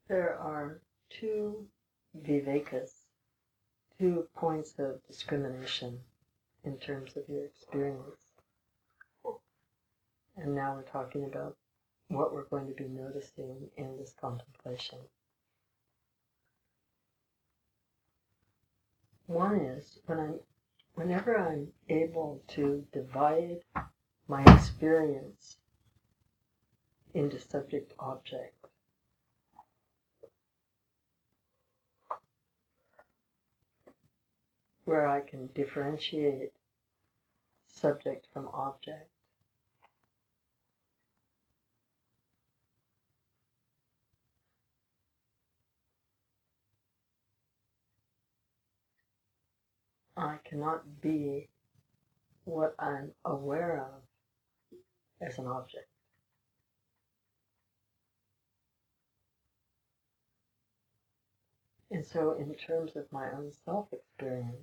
There are two vivekas, 2 points of discrimination in terms of your experience. And now we're talking about what we're going to be noticing in this contemplation. One is whenever I'm able to divide my experience into subject-object, where I can differentiate subject from object. I cannot be what I'm aware of as an object. And so in terms of my own self-experience,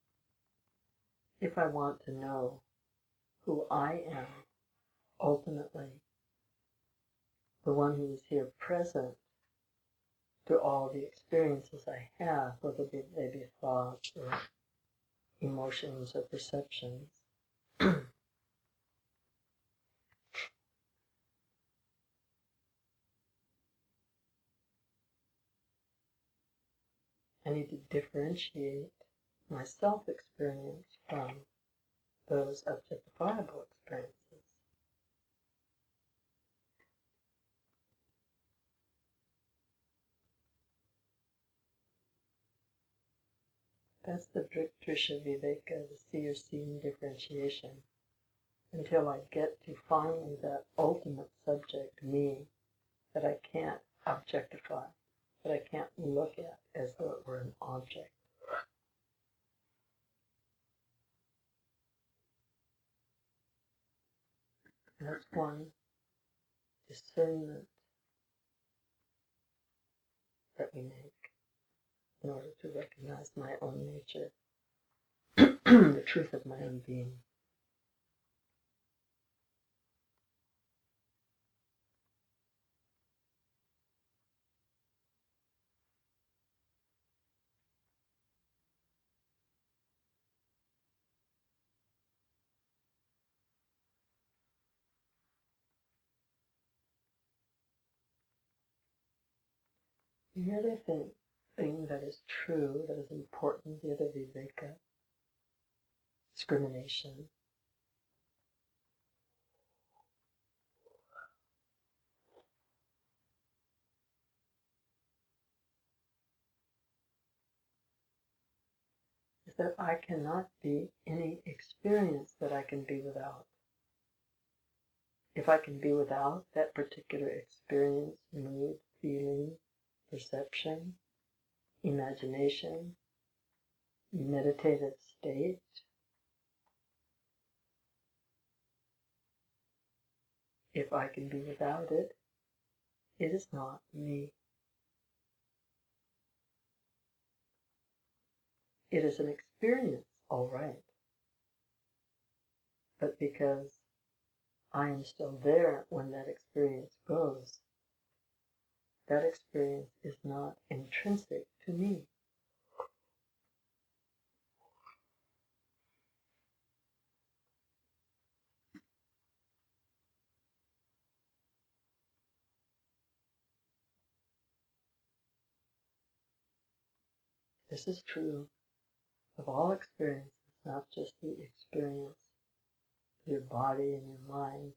if I want to know who I am, ultimately, the one who is here present to all the experiences I have, whether they be thoughts or emotions or perceptions, I need to differentiate my self-experience from those objectifiable experiences. That's the Drisha Viveka, the see or seeing differentiation, until I get to finally that ultimate subject, me, that I can't objectify, that I can't look at as though it were an object. And that's one discernment that we make in order to recognize my own nature, the truth of my own being. The other thing that is true, that is important, the other viveka, discrimination, is that I cannot be any experience that I can be without. If I can be without that particular experience, mood, feeling, perception, imagination, meditative state, if I can be without it, it is not me. It is an experience, all right. But because I am still there when that experience goes, that experience is not intrinsic to me. This is true of all experiences, not just the experience of your body and your mind,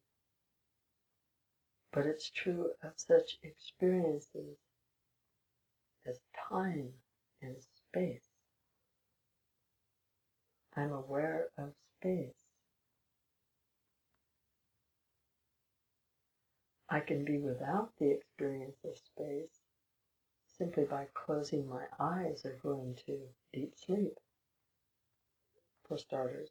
but it's true of such experiences as time and space. I'm aware of space. I can be without the experience of space simply by closing my eyes or going to deep sleep, for starters.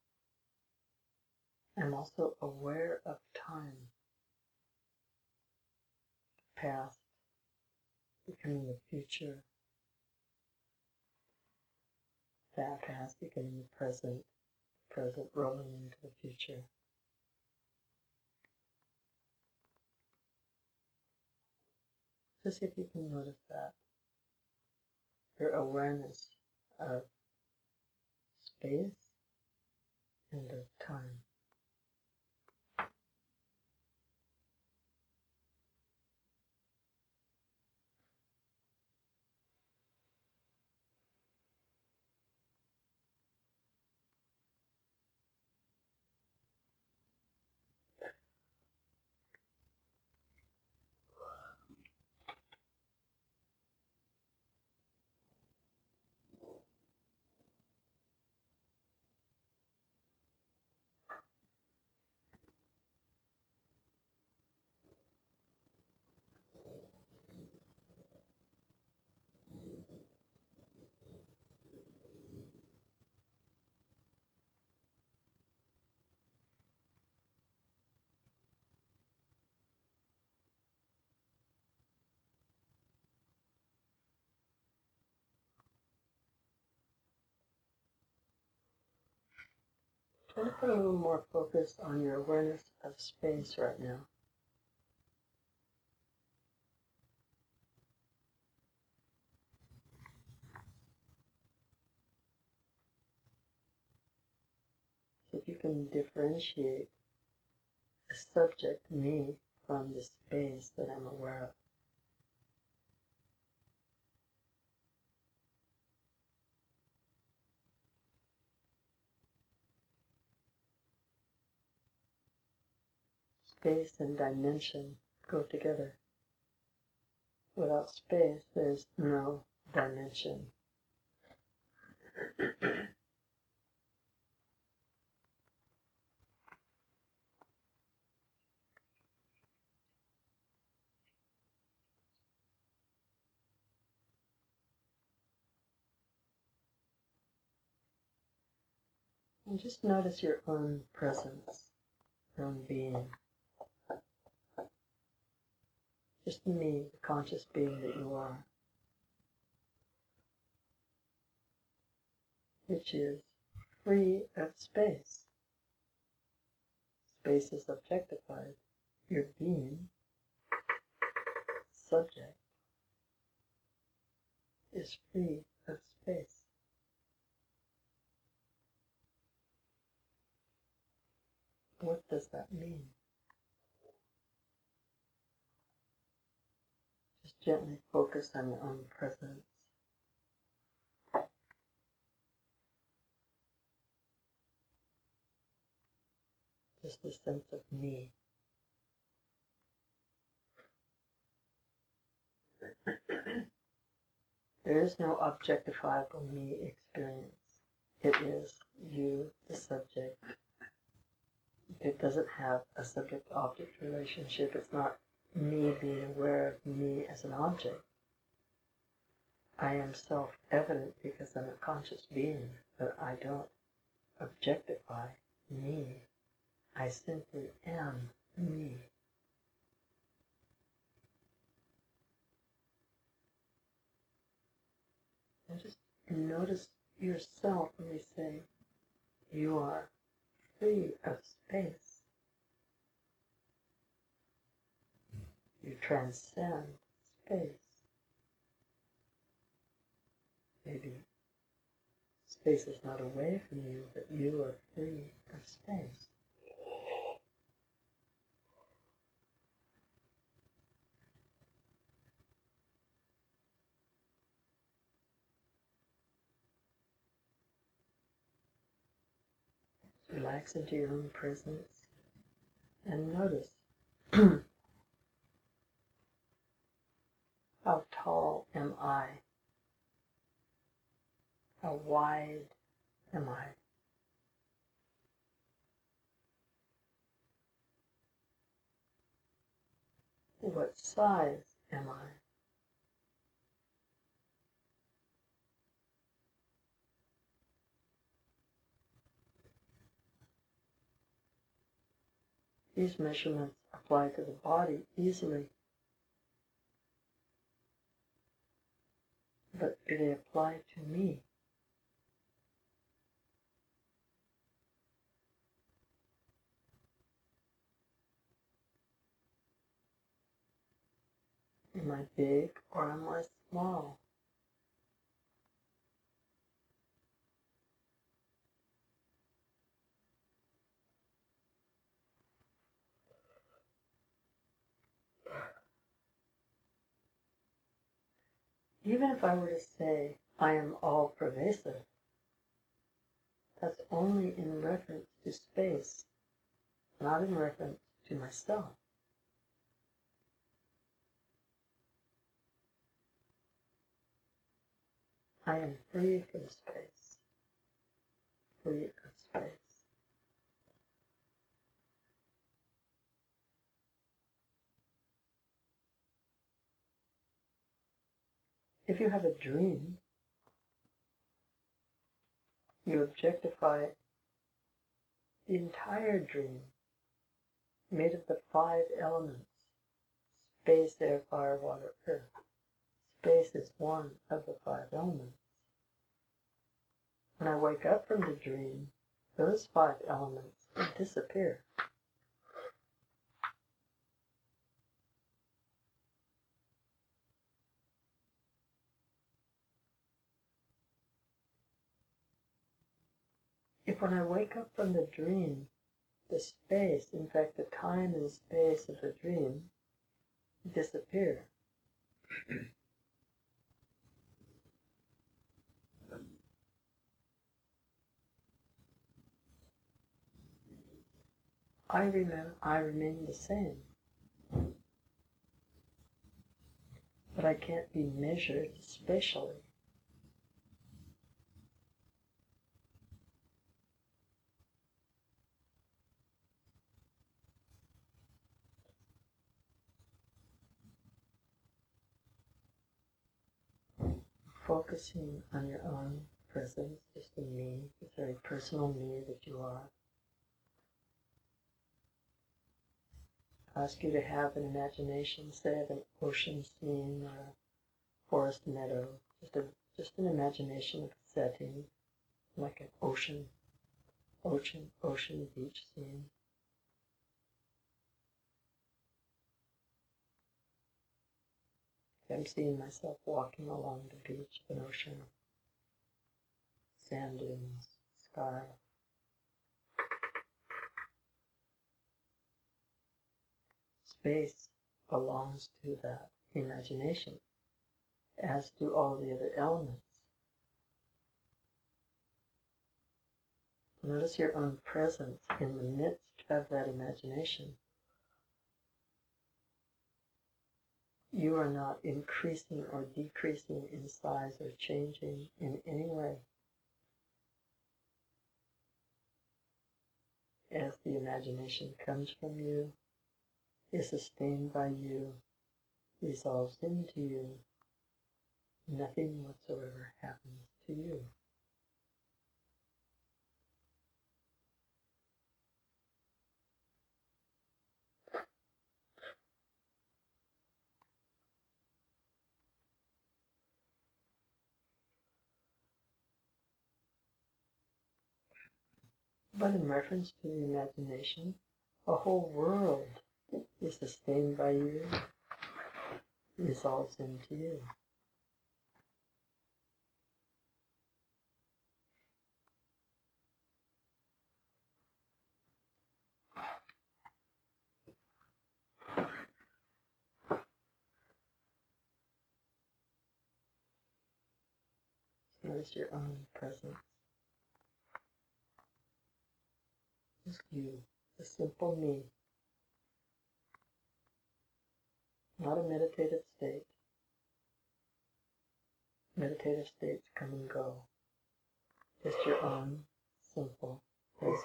I'm also aware of time. past becoming the future, that past becoming the present rolling into the future. Just see if you can notice that. Your awareness of space and of time. Try to put a little more focus on your awareness of space right now. See if you can differentiate the subject, me, from the space that I'm aware of. Space and dimension go together. Without space, there's no dimension. And just notice your own presence, your own being. Just me, the conscious being that you are, which is free of space. Space is objectified. Your being, subject, is free of space. What does that mean? Just gently focus on your own presence. Just a sense of me. There is no objectifiable me experience. It is you, the subject. It doesn't have a subject-object relationship. It's not me being aware of me as an object. I am self-evident because I'm a conscious being, but I don't objectify me. I simply am me. And just notice yourself when we say, you are free of space. You transcend space. Maybe space is not away from you, but you are free of space. Relax into your own presence and notice how tall am I? How wide am I? What size am I? These measurements apply to the body easily. but do they apply to me? Am I big or am I small? Even if I were to say, I am all pervasive, that's only in reference to space, not in reference to myself. I am free from space, free of space. If you have a dream, you objectify the entire dream, made of the 5 elements: space, air, fire, water, earth. Space is one of the 5 elements. When I wake up from the dream, those 5 elements disappear. If when I wake up from the dream, the space, in fact the time and space of the dream, disappear, I remain the same. But I can't be measured spatially. Focusing on your own presence, just the me, the very personal me that you are. I ask you to have an imagination, say of an ocean scene or a forest meadow, just an imagination of a setting, like an ocean beach scene. I'm seeing myself walking along the beach of an ocean, sand dunes, sky. Space belongs to that imagination, as do all the other elements. Notice your own presence in the midst of that imagination. You are not increasing or decreasing in size or changing in any way. As the imagination comes from you, is sustained by you, resolves into you, nothing whatsoever happens to you. But in reference to the imagination, a whole world is sustained by you, resolves into you. Notice your own presence. Just you, the simple me. Not a meditative state. Meditative states come and go. Just your own simple presence.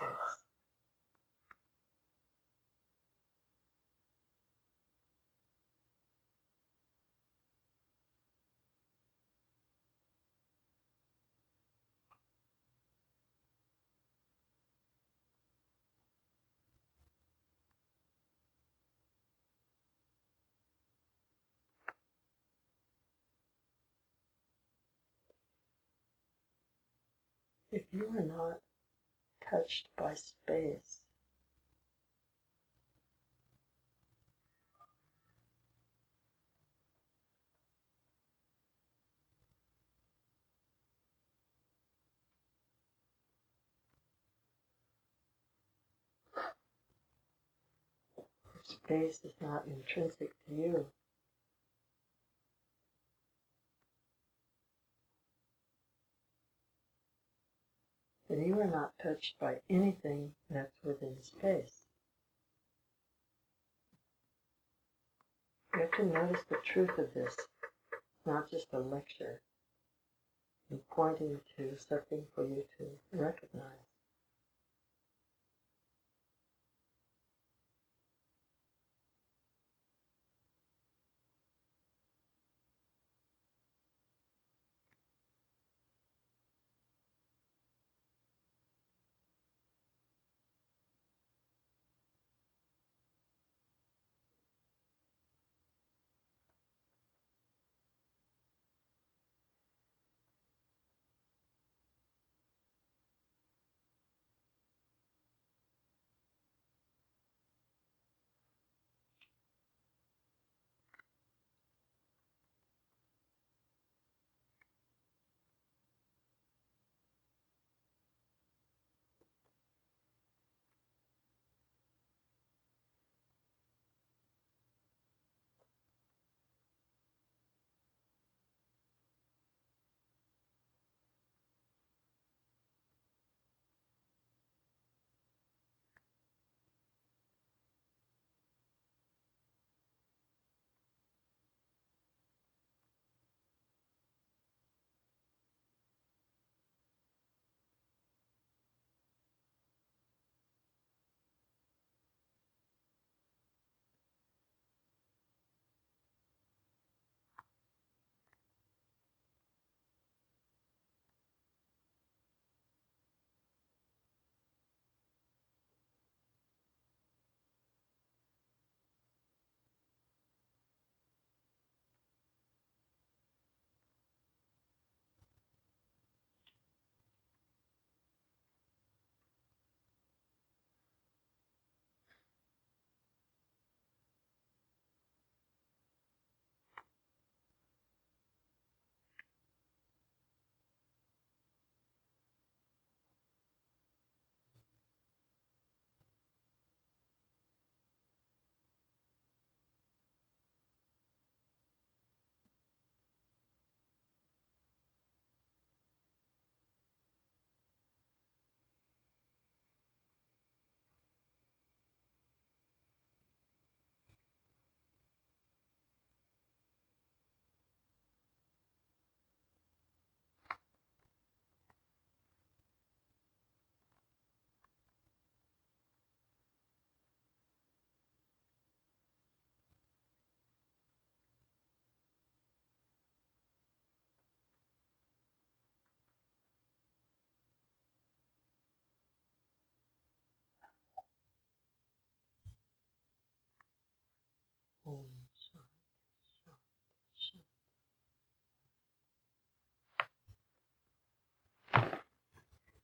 if you are not touched by space, if space is not intrinsic to you, then you are not touched by anything that's within space. You have to notice the truth of this. It's not just a lecture. I'm pointing to something for you to recognize.